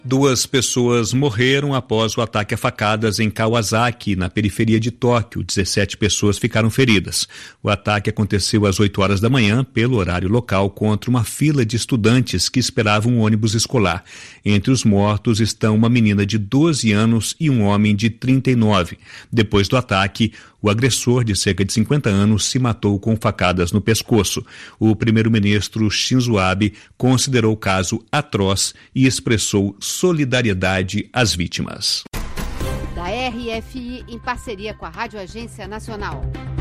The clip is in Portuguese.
2 pessoas morreram após o ataque a facadas em Kawasaki, na periferia de Tóquio. 17 pessoas ficaram feridas. O ataque aconteceu às 8 horas da manhã, pelo horário local, contra uma fila de estudantes que esperavam um ônibus escolar. Entre os mortos estão uma menina de 12 anos e um homem de 39. Depois do ataque, o agressor, de cerca de 50 anos, se matou com facadas no pescoço. O primeiro-ministro Shinzo Abe considerou o caso atroz e expressou solidariedade às vítimas. Da RFI, em parceria com a Rádio Agência Nacional.